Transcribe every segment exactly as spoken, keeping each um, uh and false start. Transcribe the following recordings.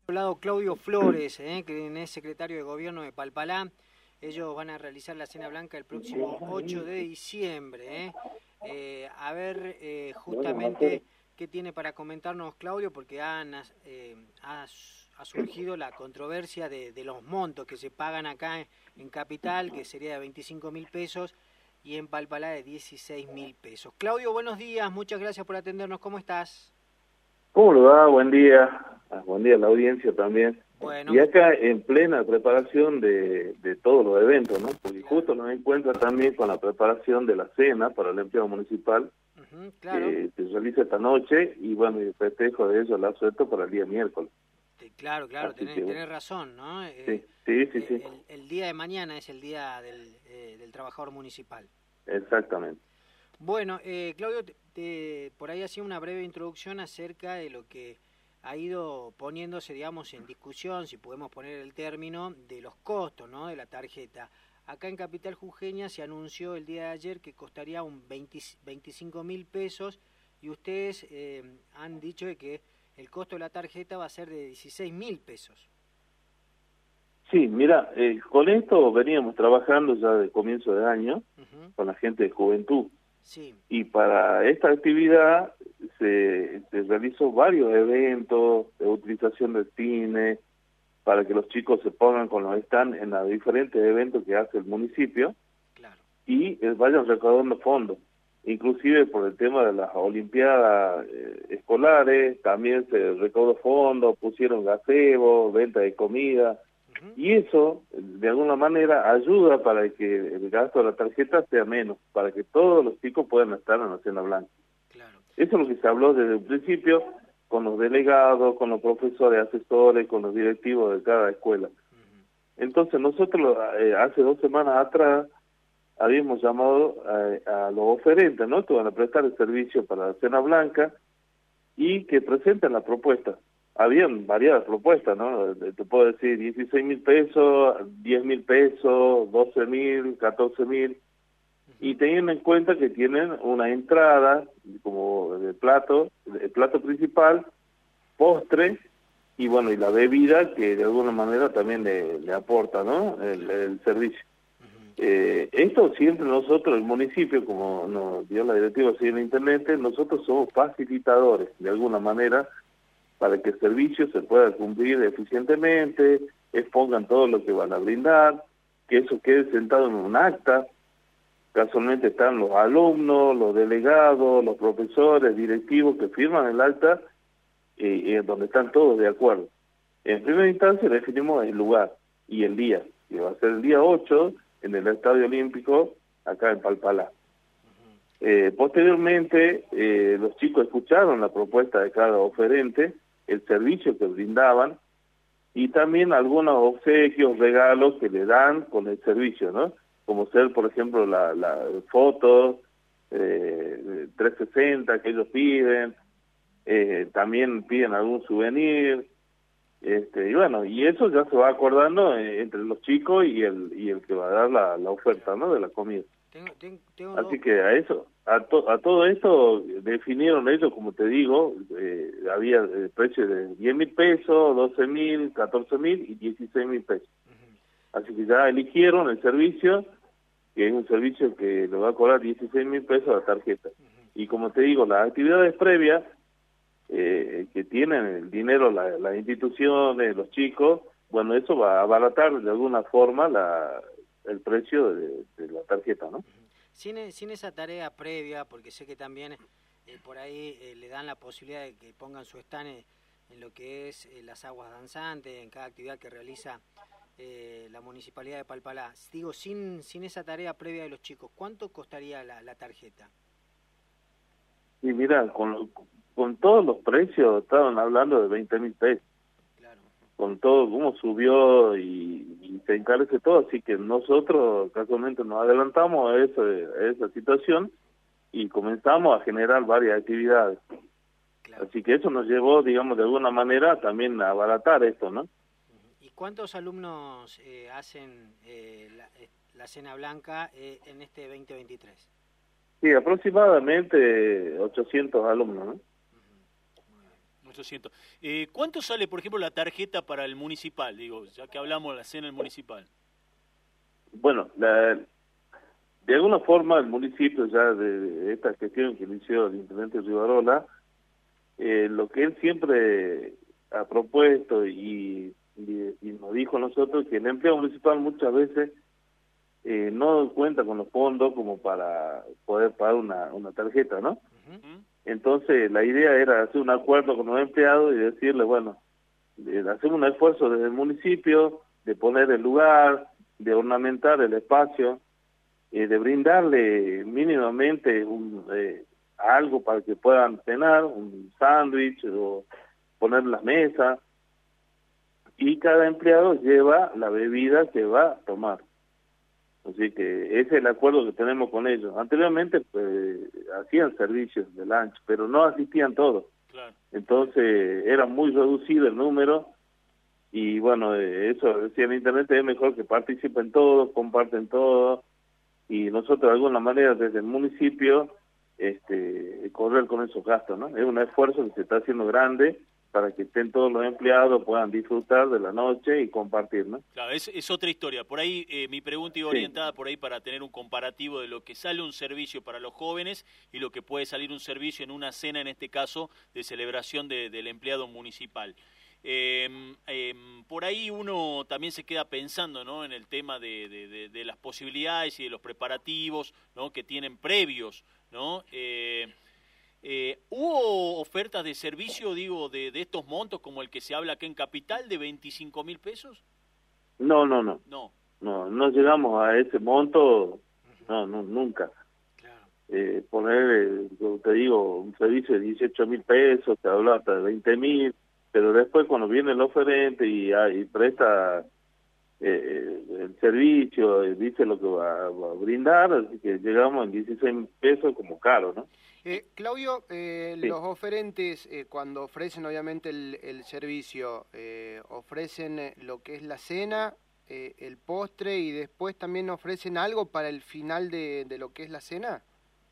Hablado Claudio Flores, eh, que es secretario de Gobierno de Palpalá. Ellos van a realizar la Cena Blanca el próximo ocho de diciembre. Eh. Eh, a ver eh, justamente qué tiene para comentarnos Claudio, porque han, eh, ha, ha surgido la controversia de, de los montos que se pagan acá en, en Capital, que sería de veinticinco mil pesos, y en Palpalá de dieciséis mil pesos. Claudio, buenos días, muchas gracias por atendernos, ¿cómo estás? ¿Cómo le va? Buen día. Buen día a la audiencia también. Bueno, y acá en plena preparación de, de todos los eventos, ¿no? Porque claro, justo nos encuentra también con la preparación de la cena para el empleo municipal, uh-huh, claro, que se realiza esta noche, y bueno, el festejo de ello la suelto para el día miércoles. Claro, claro, tenés, que, tenés razón, ¿no? Sí, eh, sí, sí. sí. El, el día de mañana es el día del, eh, del trabajador municipal. Exactamente. Bueno, eh, Claudio, te, te, por ahí hacía una breve introducción acerca de lo que ha ido poniéndose, digamos, en discusión, si podemos poner el término, de los costos, ¿no?, de la tarjeta. Acá en Capital Jujeña se anunció el día de ayer que costaría un veinticinco mil pesos, y ustedes eh, han dicho de que el costo de la tarjeta va a ser de dieciséis mil pesos. Sí, mira, eh, con esto veníamos trabajando ya de comienzo de año, uh-huh, con la gente de juventud. Sí. Y para esta actividad se, se realizó varios eventos de utilización del cine, para que los chicos se pongan con los stands en los diferentes eventos que hace el municipio, claro, y eh, vayan recaudando fondos. Inclusive por el tema de las olimpiadas eh, escolares, también se recaudó fondos, pusieron gazebo, venta de comida, uh-huh, y eso, de alguna manera, ayuda para que el gasto de la tarjeta sea menos, para que todos los chicos puedan estar en la Cena Blanca. Claro. Eso es lo que se habló desde el principio, con los delegados, con los profesores, asesores, con los directivos de cada escuela. Uh-huh. Entonces nosotros eh, hace dos semanas atrás habíamos llamado a, a los oferentes, ¿no?, que van a prestar el servicio para la Cena Blanca y que presenten la propuesta. Habían variadas propuestas, ¿no? Te puedo decir dieciséis mil pesos, diez mil pesos, doce mil, catorce mil, uh-huh, y teniendo en cuenta que tienen una entrada como de plato, el plato principal, postre, y bueno, y la bebida que de alguna manera también le, le aporta, ¿no?, el, el servicio. Uh-huh. Eh, esto siempre nosotros, el municipio, como nos dio la directiva así en internet, nosotros somos facilitadores, de alguna manera, para que el servicio se pueda cumplir eficientemente, expongan todo lo que van a brindar, que eso quede sentado en un acta. Casualmente están los alumnos, los delegados, los profesores, directivos que firman el acta, eh, eh, donde están todos de acuerdo. En primera instancia definimos el lugar y el día, que va a ser el día ocho en el Estadio Olímpico, acá en Palpalá. Eh, posteriormente, eh, los chicos escucharon la propuesta de cada oferente, el servicio que brindaban, y también algunos obsequios, regalos que le dan con el servicio, ¿no? Como ser, por ejemplo, la, la fotos eh, trescientos sesenta que ellos piden, eh, también piden algún souvenir, este, y bueno, y eso ya se va acordando eh, entre los chicos y el y el que va a dar la, la oferta, ¿no?, de la comida. Tengo, tengo, tengo Así dos... que a eso, a, to, a todo esto definieron ellos, como te digo, eh, había eh, precios de diez mil pesos, doce mil, catorce mil y dieciséis mil pesos. Uh-huh. Así que ya eligieron el servicio, que es un servicio que le va a cobrar dieciséis mil pesos a la tarjeta. Uh-huh. Y como te digo, las actividades previas eh, que tienen el dinero la, las instituciones, los chicos, bueno, eso va a abaratar de alguna forma la el precio de, de la tarjeta, ¿no? Sin, sin esa tarea previa, porque sé que también eh, por ahí eh, le dan la posibilidad de que pongan su stand en, en lo que es eh, las aguas danzantes, en cada actividad que realiza eh, la Municipalidad de Palpalá. Digo, sin sin esa tarea previa de los chicos, ¿cuánto costaría la, la tarjeta? Y mira, con, con todos los precios estaban hablando de veinte mil pesos. Con todo cómo subió y, y se encarece todo, así que nosotros casualmente nos adelantamos a, eso, a esa situación y comenzamos a generar varias actividades. Claro. Así que eso nos llevó, digamos, de alguna manera también a abaratar esto, ¿no? ¿Y cuántos alumnos eh, hacen eh, la, la Cena Blanca eh, en este veinte veintitrés? Sí, aproximadamente ochocientos alumnos, ¿no? ochocientos. Eh, ¿Cuánto sale, por ejemplo, la tarjeta para el municipal? Digo, ya que hablamos de la cena del municipal. Bueno, la, de alguna forma el municipio ya de, de esta gestión que inició el intendente Rivarola, eh, lo que él siempre ha propuesto y, y, y nos dijo a nosotros, que el empleado municipal muchas veces eh, no cuenta con los fondos como para poder pagar una, una tarjeta, ¿no? Uh-huh. Entonces la idea era hacer un acuerdo con los empleados y decirle, bueno, de hacer un esfuerzo desde el municipio, de poner el lugar, de ornamentar el espacio, eh, de brindarle mínimamente un, eh, algo para que puedan cenar, un sándwich o poner las mesas, y cada empleado lleva la bebida que va a tomar. Así que ese es el acuerdo que tenemos con ellos. Anteriormente pues, hacían servicios de lunch, pero no asistían todos. Claro. Entonces era muy reducido el número, y bueno, eso decía en internet, es mejor que participen todos, comparten todo, y nosotros de alguna manera desde el municipio este correr con esos gastos, ¿no? Es un esfuerzo que se está haciendo grande para que estén todos los empleados, puedan disfrutar de la noche y compartir, ¿no? Claro, es, es otra historia. Por ahí eh, mi pregunta iba sí. orientada por ahí para tener un comparativo de lo que sale un servicio para los jóvenes y lo que puede salir un servicio en una cena, en este caso, de celebración de, del empleado municipal. Eh, eh, por ahí uno también se queda pensando, ¿no?, en el tema de, de, de, de las posibilidades y de los preparativos, ¿no?, que tienen previos, ¿no? Eh, eh, ¿Hubo ofertas de servicio, digo, de, de estos montos como el que se habla acá en Capital, de veinticinco mil pesos? No, no, no. No. No, no llegamos a ese monto, no, no nunca. Claro. Eh, poner, eh, te digo, un servicio de dieciocho mil pesos, te hablo hasta de veinte mil, pero después cuando viene el oferente y, y presta eh, el servicio, eh, dice lo que va, va a brindar, así que llegamos en dieciséis mil pesos como caro, ¿no? Eh, Claudio, eh, sí. Los oferentes, eh, cuando ofrecen obviamente el, el servicio, eh, ofrecen eh, lo que es la cena, eh, el postre, y después también ofrecen algo para el final de, de lo que es la cena.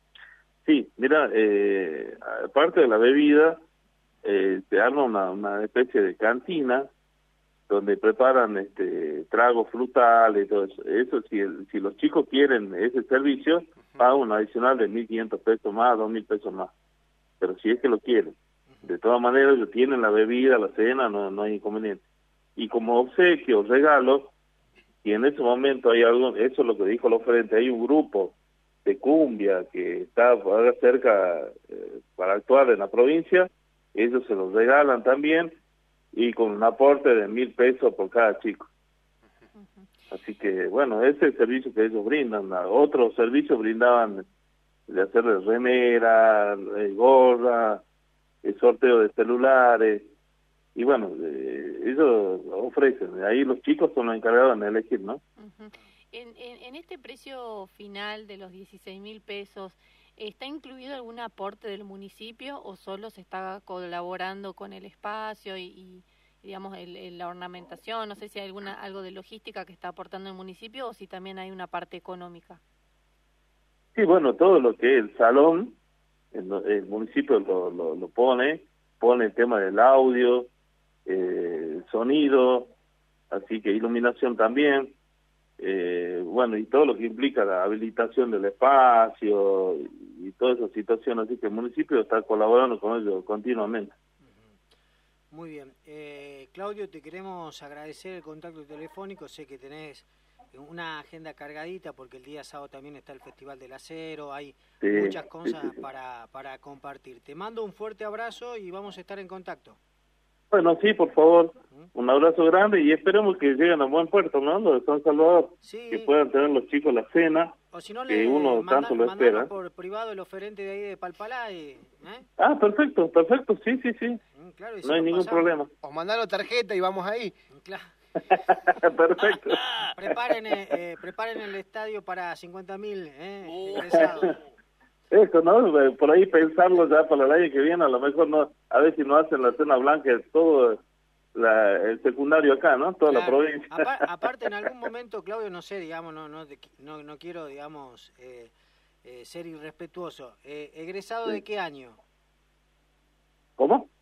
Sí, mira, eh, aparte de la bebida, eh, te arma una, una especie de cantina donde preparan este tragos frutales y todo eso. Eso si, el, si los chicos quieren ese servicio, uh-huh, pagan un adicional de mil quinientos pesos más, dos mil pesos más. Pero si es que lo quieren. Uh-huh. De todas maneras, ellos tienen la bebida, la cena, no, no hay inconveniente. Y como obsequio, regalo, y en ese momento hay algo, eso es lo que dijo el oferente, hay un grupo de cumbia que está cerca eh, para actuar en la provincia, ellos se los regalan también, y con un aporte de mil pesos por cada chico. Uh-huh. Así que, bueno, ese es el servicio que ellos brindan. Otros servicios brindaban de hacerles remera, eh, gorra, el sorteo de celulares, y bueno, eh, ellos ofrecen. Ahí los chicos son los encargados de elegir, ¿no? Uh-huh. En, en, en este precio final de los dieciséis mil pesos, ¿está incluido algún aporte del municipio o solo se está colaborando con el espacio y, y digamos, el, el, la ornamentación? No sé si hay alguna algo de logística que está aportando el municipio o si también hay una parte económica. Sí, bueno, todo lo que es el salón, el, el municipio lo, lo, lo pone, pone el tema del audio, eh, sonido, así que iluminación también. Eh, bueno, y todo lo que implica la habilitación del espacio y, y toda esa situación, así que el municipio está colaborando con ellos continuamente. Muy bien. Eh, Claudio, te queremos agradecer el contacto telefónico, sé que tenés una agenda cargadita porque el día sábado también está el Festival del Acero, hay sí, muchas cosas sí, sí, sí. Para, para compartir. Te mando un fuerte abrazo y vamos a estar en contacto. Bueno, sí, por favor, un abrazo grande y esperemos que lleguen a buen puerto, ¿no? Lo de San Salvador, sí. Que puedan tener los chicos la cena, o si no, que le uno manda, tanto lo espera. Por privado el oferente de ahí de Palpalá. Y, ¿eh? Ah, perfecto, perfecto, sí, sí, sí. Mm, claro, y no hay ningún pasamos. problema. Os mandalo tarjeta y vamos ahí. Claro. Perfecto. preparen, eh, preparen el estadio para cincuenta mil eh, egresados. Eso, ¿no? Por ahí pensarlo ya para el año que viene, a lo mejor no, a ver si no hacen la cena blanca, todo la, el secundario acá, ¿no? Toda claro. La provincia. Apar, aparte, en algún momento, Claudio, no sé, digamos, no no no, no quiero, digamos, eh, eh, ser irrespetuoso. Eh, ¿Egresado sí. de qué año? ¿Cómo?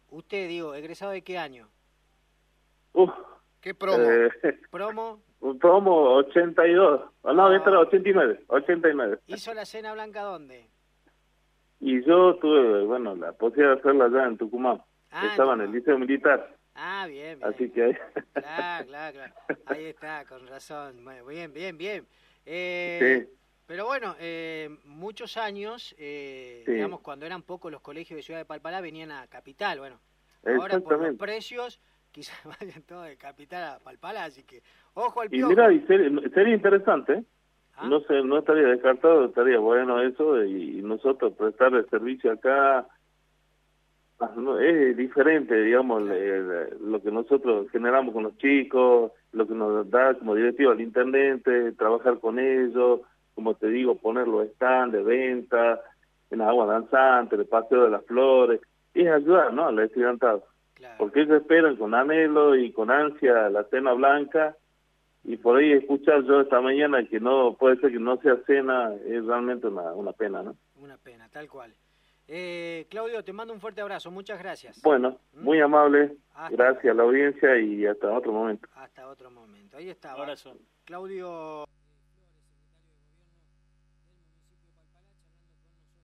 Usted, digo, ¿egresado de qué año? Uf, ¿Qué promo? Eh, ¿Promo? un promo ochenta y dos, oh, no, Ah. esta era ochenta y nueve, ochenta y nueve. ¿Hizo la cena blanca dónde? Y yo tuve, bueno, la posibilidad de hacerla allá en Tucumán. Ah, Estaba en el Tucumán. Liceo Militar, Ah, bien, bien. así que ahí... Claro, claro, claro. Ahí está, con razón. Bueno, bien, bien, bien. Eh, Sí. Pero bueno, eh, muchos años, eh, Sí. digamos, cuando eran pocos los colegios de Ciudad de Palpalá, venían a Capital. Bueno, ahora por los Exactamente. precios, quizás vayan todos de Capital a Palpalá, así que ojo al Y piojo. mira, y sería, sería interesante, ¿eh? ¿Ah? No sé, no estaría descartado, estaría bueno eso, y nosotros prestar el servicio acá, ah, no, es diferente, digamos, Claro. le- lo que nosotros generamos con los chicos, lo que nos da como directivo al intendente, trabajar con ellos, como te digo, poner los stands de venta, en agua danzante, el paseo de las flores, y es ayudar, ¿no?, al estudiantado, Claro. porque ellos esperan con anhelo y con ansia la cena blanca. Y por ahí escuchar yo esta mañana que no puede ser que no sea cena es realmente una, una pena, ¿no? Una pena, tal cual. Eh, Claudio, te mando un fuerte abrazo, muchas gracias. Bueno, ¿Mm? muy amable, Hasta gracias a la audiencia y hasta otro momento. Hasta otro momento. Ahí estaba. Abrazo. Claudio.